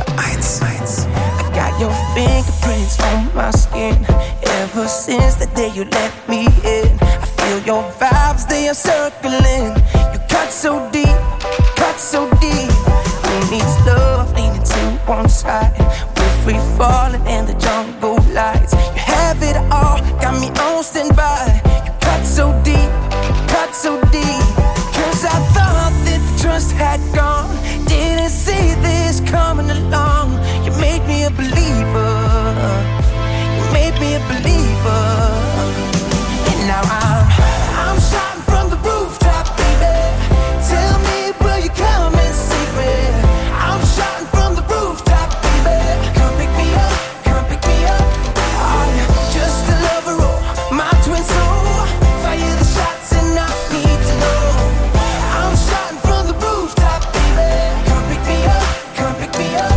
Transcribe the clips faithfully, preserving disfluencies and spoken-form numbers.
Antenne eins. I got your fingerprints on my skin. Ever since the day you let me in, I feel your vibes, they are circling. You cut so deep, cut so deep. Who needs love leaning to one side? We're free falling in the jungle lights. You have it all, got me on standby. You cut so deep, cut so deep. Cause I thought that the trust had gone. Didn't see this coming along. You made me a believer. You made me a believer. And now I'm I'm shouting from the rooftop, baby. Tell me, will you come and save me? I'm shouting from the rooftop, baby. Come pick me up, come pick me up. I'm just a lover, oh, my twin soul. Fire the shots and I need to know. I'm shouting from the rooftop, baby. Come pick me up, come pick me up.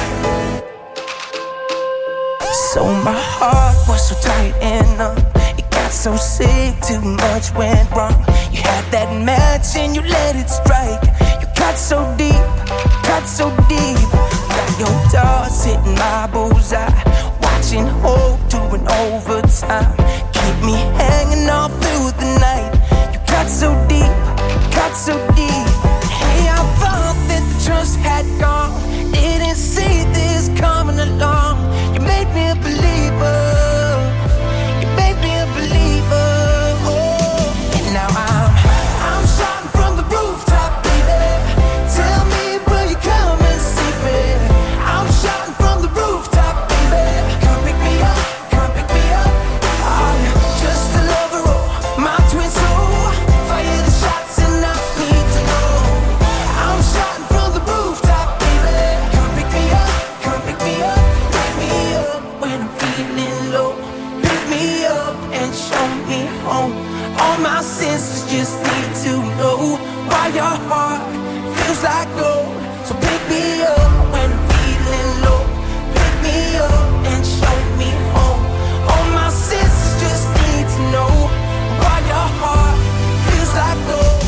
So my heart was so tight and numb. It got so sick, too much went wrong. You had that match and you let it strike. You cut so deep, cut so deep. Got your doors hitting my bullseye. Watching hope doing overtime. Keep me hanging all through the night. You cut so deep, cut so deep. Hey, I thought that the trust had gone. Didn't see this coming along. You made me a believer. You made me a believer. Oh, and now I'm I'm shouting from the rooftop, baby. Tell me, will you come and save me? I'm shouting from the rooftop, baby. Come pick me up, come pick me up. I'm just a lover, oh, my twin soul. Fire the shots and I need to know. I'm shouting from the rooftop, baby. Come pick me up, come pick me up. Pick me up when I'm feeling low. Pick me up and show me home. All my senses just need to know why your heart feels like gold. So pick me up when I'm feeling low. Pick me up and show me home. All my senses just need to know why your heart feels like gold.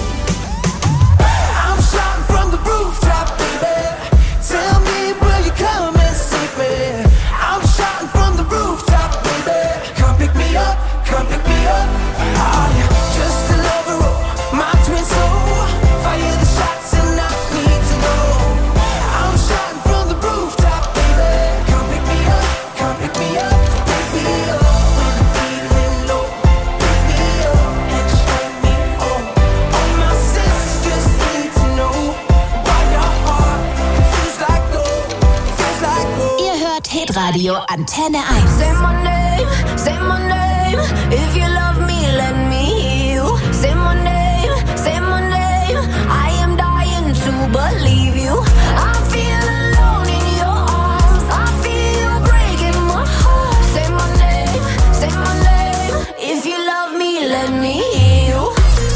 I'm shouting from the rooftop, baby. Tell me, will you come and save me? I'm shouting from the rooftop, baby. Come pick me up, come pick me up. I'm just a lover, oh, my twin soul. Fire the shots and I need to know. I'm shouting from the rooftop, baby. Come pick me up, come pick me up. Pick me up when I'm feeling low. Pick me up and show me home. All my senses just need to know why your heart feels like gold, feels like gold. Ihr hört Hitradio Antenne eins. Say my name, say my name. If you love me, let me hear you. Say my name, say my name. I am dying to believe you. I feel alone in your arms. I feel you breaking my heart. Say my name, say my name. If you love me, let me hear you.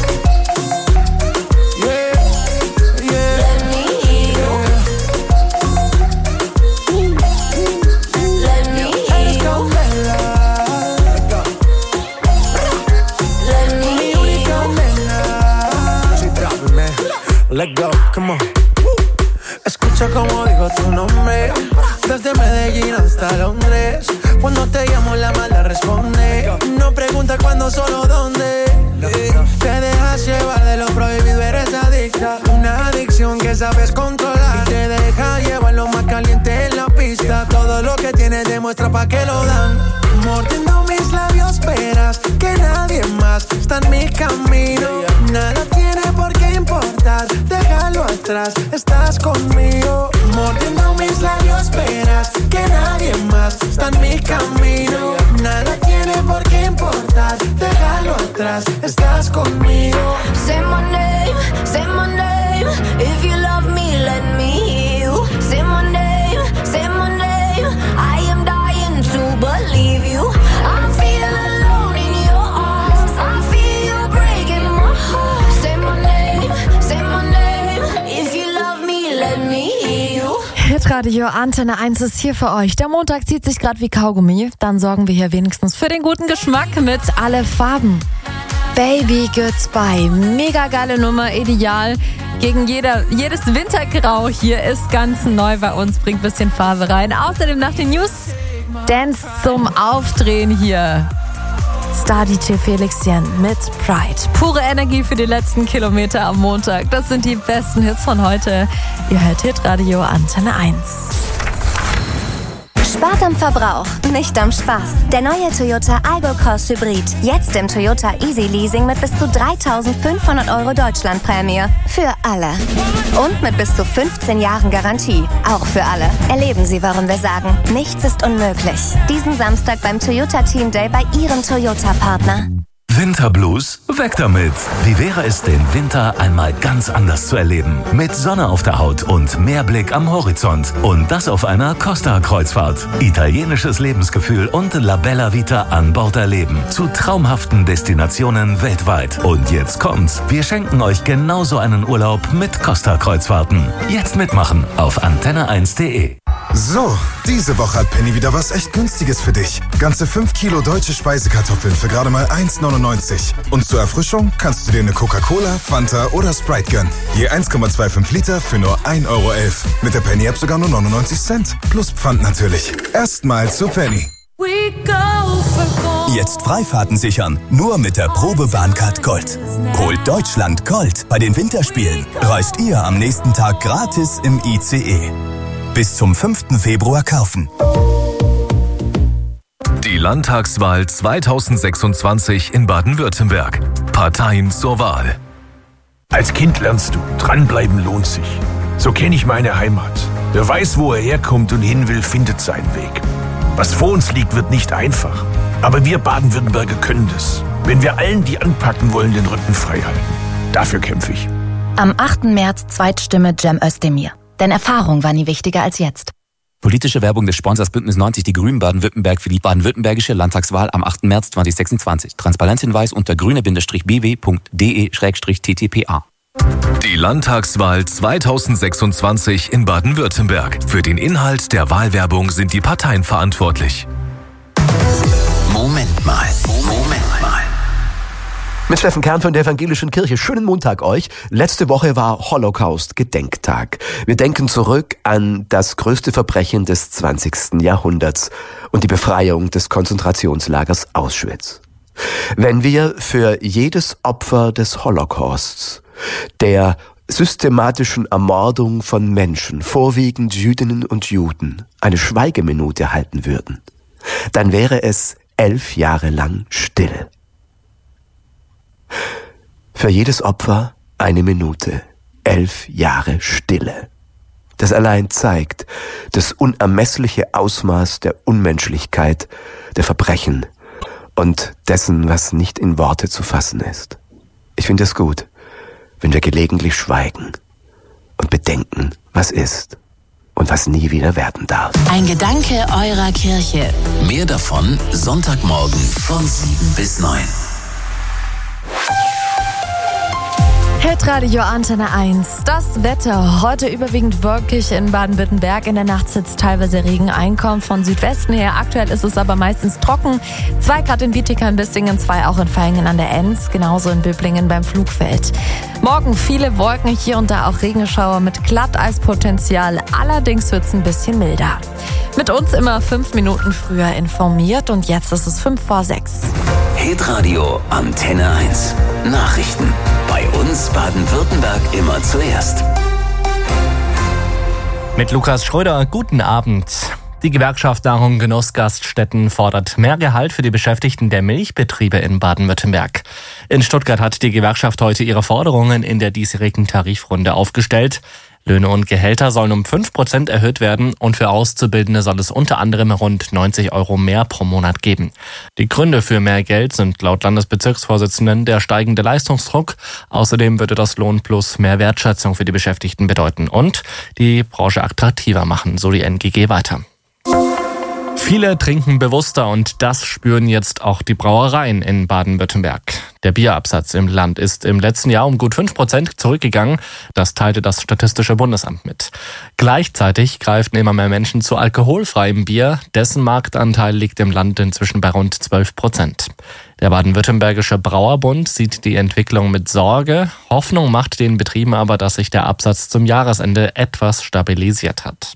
Yeah, yeah, Let me hear you. Let me hear you. Let me hear you. Let's go, come on. Escucha como digo tu nombre. Desde Medellín hasta Londres. Cuando te llamo la mala responde. No pregunta cuándo, solo dónde. Te dejas llevar de lo prohibido, eres adicta. Una adicción que sabes controlar. Y te deja llevar lo más caliente en la pista. Todo lo que tienes demuestra pa' que lo dan. Mordiendo mis labios verás que nadie más está en mi camino. Nada tiene por qué importar, déjalo atrás, estás conmigo. Mordiendo mis labios verás que nadie más está en mi camino. Nada tiene por qué importar, déjalo atrás, estás conmigo. Say my name, say my name. If you love me, let me hear you. Say my name, say my name. I am dying to believe you. I feel alone in your arms. I feel you breaking my heart. Say my name, say my name. If you love me, let me hear you. Hitradio Antenne eins ist hier für euch. Der Montag zieht sich gerade wie Kaugummi. Dann sorgen wir hier wenigstens für den guten Geschmack mit Alle Farben. Baby Goodbye. Mega geile Nummer, ideal gegen jeder, jedes Wintergrau. Hier ist ganz neu bei uns, bringt ein bisschen Farbe rein. Außerdem nach den News Dance zum Aufdrehen hier. Star-D J Felix Jen mit Pride. Pure Energie für die letzten Kilometer am Montag. Das sind die besten Hits von heute. Ihr hört Hitradio Antenne eins. Spart am Verbrauch, nicht am Spaß. Der neue Toyota Aygo Cross Hybrid. Jetzt im Toyota Easy Leasing mit bis zu dreitausendfünfhundert Euro Deutschlandprämie. Für alle. Und mit bis zu fünfzehn Jahren Garantie. Auch für alle. Erleben Sie, warum wir sagen, nichts ist unmöglich. Diesen Samstag beim Toyota Team Day bei Ihrem Toyota-Partner. Winterblues? Weg damit! Wie wäre es, den Winter einmal ganz anders zu erleben? Mit Sonne auf der Haut und Meerblick am Horizont. Und das auf einer Costa-Kreuzfahrt. Italienisches Lebensgefühl und La Bella Vita an Bord erleben. Zu traumhaften Destinationen weltweit. Und jetzt kommt's. Wir schenken euch genauso einen Urlaub mit Costa-Kreuzfahrten. Jetzt mitmachen auf antenne eins punkt de. So, diese Woche hat Penny wieder was echt Günstiges für dich. Ganze fünf Kilo deutsche Speisekartoffeln für gerade mal eins neunundneunzig. Und zur Erfrischung kannst du dir eine Coca-Cola, Fanta oder Sprite gönnen. Je eins Komma fünfundzwanzig Liter für nur ein Euro elf. Mit der Penny-App sogar nur neunundneunzig Cent. Plus Pfand natürlich. Erstmal zu Penny. Jetzt Freifahrten sichern, nur mit der Probebahncard Gold. Holt Deutschland Gold bei den Winterspielen. Reist ihr am nächsten Tag gratis im I C E. Bis zum fünften Februar kaufen. Die Landtagswahl zweitausendsechsundzwanzig in Baden-Württemberg. Parteien zur Wahl. Als Kind lernst du, dranbleiben lohnt sich. So kenne ich meine Heimat. Wer weiß, wo er herkommt und hin will, findet seinen Weg. Was vor uns liegt, wird nicht einfach. Aber wir Baden-Württemberger können das. Wenn wir allen, die anpacken wollen, den Rücken frei halten. Dafür kämpfe ich. Am achten März Zweitstimme Cem Özdemir. Denn Erfahrung war nie wichtiger als jetzt. Politische Werbung des Sponsors Bündnis neunzig Die Grünen Baden-Württemberg für die baden-württembergische Landtagswahl am achten März zweitausendsechsundzwanzig. Transparenzhinweis unter grüne b w punkt d e t t p a. Die Landtagswahl zweitausendsechsundzwanzig in Baden-Württemberg. Für den Inhalt der Wahlwerbung sind die Parteien verantwortlich. Moment mal, Moment mal. Mit Steffen Kern von der Evangelischen Kirche. Schönen Montag euch. Letzte Woche war Holocaust-Gedenktag. Wir denken zurück an das größte Verbrechen des zwanzigsten Jahrhunderts und die Befreiung des Konzentrationslagers Auschwitz. Wenn wir für jedes Opfer des Holocausts, der systematischen Ermordung von Menschen, vorwiegend Jüdinnen und Juden, eine Schweigeminute halten würden, dann wäre es elf Jahre lang still. Für jedes Opfer eine Minute, elf Jahre Stille. Das allein zeigt das unermessliche Ausmaß der Unmenschlichkeit, der Verbrechen und dessen, was nicht in Worte zu fassen ist. Ich finde es gut, wenn wir gelegentlich schweigen und bedenken, was ist und was nie wieder werden darf. Ein Gedanke eurer Kirche. Mehr davon Sonntagmorgen von sieben bis neun. Hitradio Antenne eins. Das Wetter. Heute überwiegend wolkig in Baden-Württemberg. In der Nacht sitzt teilweise Regen ein, kommt von Südwesten her. Aktuell ist es aber meistens trocken. Zwei Grad in Bietigheim-Bissingen, zwei auch in Vaihingen an der Enz. Genauso in Böblingen beim Flugfeld. Morgen viele Wolken, hier und da auch Regenschauer mit Glatteispotenzial. Allerdings wird es ein bisschen milder. Mit uns immer fünf Minuten früher informiert und jetzt ist es fünf vor sechs. Hitradio Antenne eins. Nachrichten. Bei uns Baden-Württemberg immer zuerst. Mit Lukas Schröder, guten Abend. Die Gewerkschaft Nahrung Genuss Gaststätten fordert mehr Gehalt für die Beschäftigten der Milchbetriebe in Baden-Württemberg. In Stuttgart hat die Gewerkschaft heute ihre Forderungen in der diesjährigen Tarifrunde aufgestellt. Löhne und Gehälter sollen um fünf Prozent erhöht werden und für Auszubildende soll es unter anderem rund neunzig Euro mehr pro Monat geben. Die Gründe für mehr Geld sind laut Landesbezirksvorsitzenden der steigende Leistungsdruck. Außerdem würde das Lohnplus mehr Wertschätzung für die Beschäftigten bedeuten und die Branche attraktiver machen, so die N G G weiter. Viele trinken bewusster und das spüren jetzt auch die Brauereien in Baden-Württemberg. Der Bierabsatz im Land ist im letzten Jahr um gut fünf Prozent zurückgegangen. Das teilte das Statistische Bundesamt mit. Gleichzeitig greifen immer mehr Menschen zu alkoholfreiem Bier. Dessen Marktanteil liegt im Land inzwischen bei rund zwölf Prozent. Der Baden-Württembergische Brauerbund sieht die Entwicklung mit Sorge. Hoffnung macht den Betrieben aber, dass sich der Absatz zum Jahresende etwas stabilisiert hat.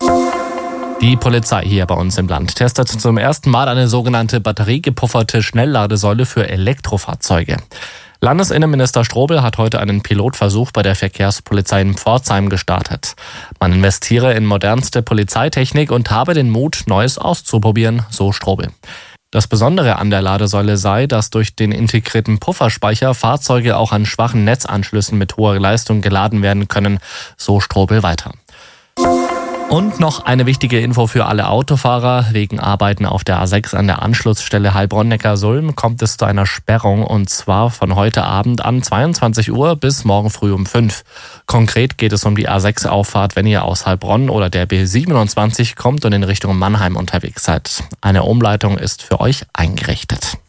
Die Polizei hier bei uns im Land testet zum ersten Mal eine sogenannte batteriegepufferte Schnellladesäule für Elektrofahrzeuge. Landesinnenminister Strobel hat heute einen Pilotversuch bei der Verkehrspolizei in Pforzheim gestartet. Man investiere in modernste Polizeitechnik und habe den Mut, Neues auszuprobieren, so Strobel. Das Besondere an der Ladesäule sei, dass durch den integrierten Pufferspeicher Fahrzeuge auch an schwachen Netzanschlüssen mit hoher Leistung geladen werden können, so Strobel weiter. Und noch eine wichtige Info für alle Autofahrer. Wegen Arbeiten auf der A sechs an der Anschlussstelle Heilbronn-Neckarsulm kommt es zu einer Sperrung und zwar von heute Abend an zweiundzwanzig Uhr bis morgen früh um fünf. Konkret geht es um die A sechs Auffahrt, wenn ihr aus Heilbronn oder der B siebenundzwanzig kommt und in Richtung Mannheim unterwegs seid. Eine Umleitung ist für euch eingerichtet.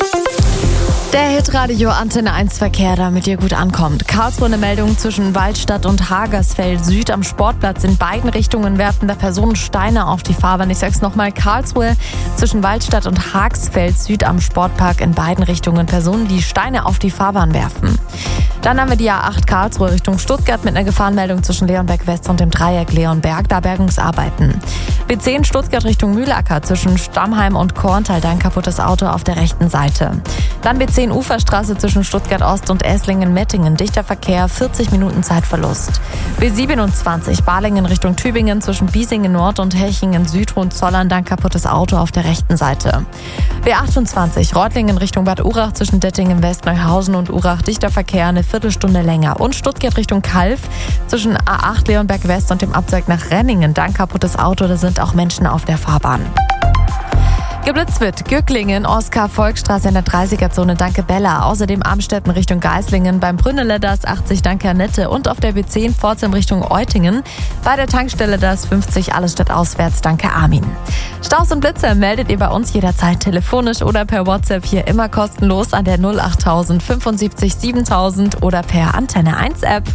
Der Hitradio Antenne eins Verkehr, damit ihr gut ankommt. Karlsruhe eine Meldung zwischen Waldstadt und Hagersfeld Süd am Sportplatz. In beiden Richtungen werfen da Personen Steine auf die Fahrbahn. Ich sag's nochmal, Karlsruhe zwischen Waldstadt und Hagersfeld Süd am Sportpark. In beiden Richtungen Personen, die Steine auf die Fahrbahn werfen. Dann haben wir die A acht Karlsruhe Richtung Stuttgart mit einer Gefahrenmeldung zwischen Leonberg West und dem Dreieck Leonberg. Da Bergungsarbeiten. B zehn Stuttgart Richtung Mühlacker zwischen Stammheim und Korntal. Da ein kaputtes Auto auf der rechten Seite. Dann B zehn Uferstraße zwischen Stuttgart Ost und Esslingen-Mettingen. Dichter Verkehr, vierzig Minuten Zeitverlust. B siebenundzwanzig Balingen Richtung Tübingen zwischen Biesingen Nord und Hechingen Süd Hohenzollern. Dann kaputtes Auto auf der rechten Seite. B achtundzwanzig Reutlingen Richtung Bad Urach zwischen Dettingen West, Neuhausen und Urach. Dichter Verkehr, eine Viertelstunde länger. Und Stuttgart Richtung Kalf zwischen A acht Leonberg West und dem Abzweig nach Renningen. Dann kaputtes Auto, da sind auch Menschen auf der Fahrbahn. Geblitzt wird Gücklingen, Oskar-Volkstraße in der dreißiger-Zone, danke Bella. Außerdem Amstetten Richtung Geislingen, beim Brünnele das achtzig, danke Annette. Und auf der B zehn Pforzheim Richtung Eutingen. Bei der Tankstelle das fünfzig, alles stadtauswärts, danke Armin. Staus und Blitze meldet ihr bei uns jederzeit telefonisch oder per WhatsApp hier immer kostenlos an der null acht tausend fünfundsiebzig siebentausend oder per Antenne eins App.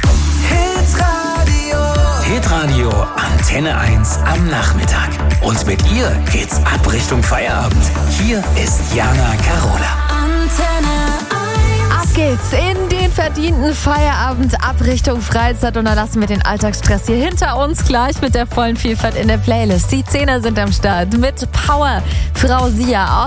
Hitradio. Hitradio Antenne eins am Nachmittag. Und mit ihr geht's ab Richtung Feierabend. Hier ist Jana Carola. Antenne eins. Ab geht's in den verdienten Feierabend, ab Richtung Freizeit. Und dann lassen wir den Alltagsstress hier hinter uns, gleich mit der vollen Vielfalt in der Playlist. Die Zehner sind am Start mit Power. Frau Sia.